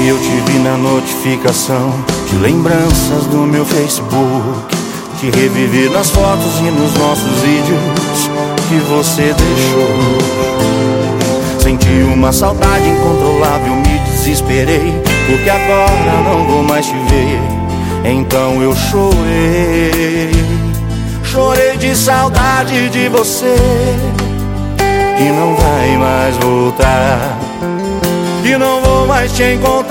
Hoje eu te vi na notificação de lembranças do meu Facebook. Te revivi nas fotos e nos nossos vídeos que você deixou. Senti uma saudade incontrolável, me desesperei, porque agora não vou mais te ver. Então eu chorei, chorei de saudade de você, que não vai mais voltar, que não vou mais te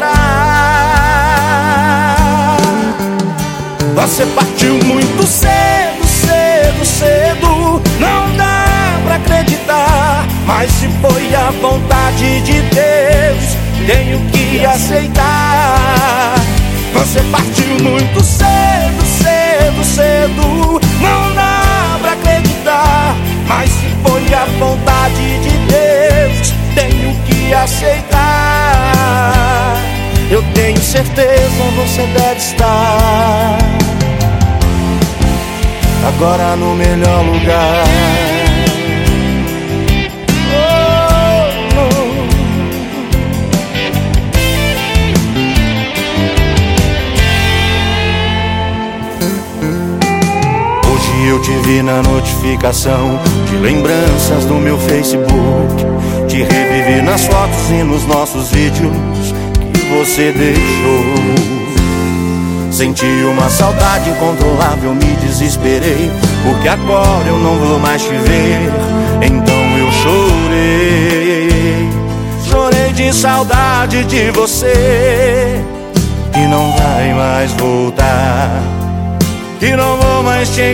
encontrar. Você partiu muito cedo, cedo, cedo, não dá pra acreditar, mas se foi a vontade de Deus, tenho que aceitar. Você partiu muito cedo, cedo, cedo, não dá pra acreditar, mas se foi a vontade de Deus, tenho que aceitar. Eu tenho certeza você deve estar agora no melhor lugar. Hoje eu te vi na notificação de lembranças do meu Facebook. Te revivi nas fotos e nos nossos vídeos que você deixou. Senti uma saudade incontrolável, me desesperei, porque agora eu não vou mais te ver. Então eu chorei, chorei de saudade de você, que não vai mais voltar, que não vou mais te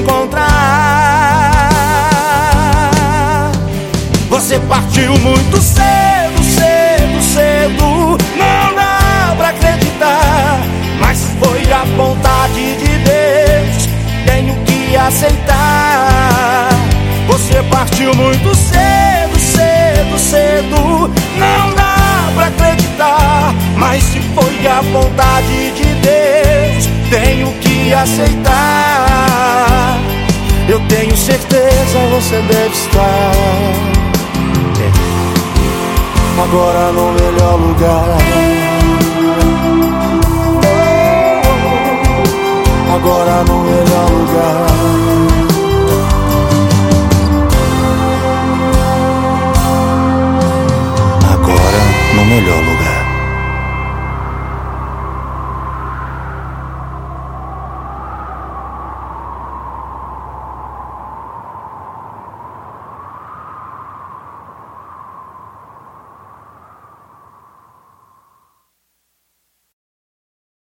encontrar. Você partiu muito cedo, cedo, cedo, não dá pra acreditar, mas foi a vontade de Deus, tenho que aceitar. Você partiu muito cedo, cedo, cedo, não dá pra acreditar, mas se foi a vontade de Deus, tenho que aceitar. Eu tenho certeza você deve estar agora no melhor lugar. Agora no melhor lugar.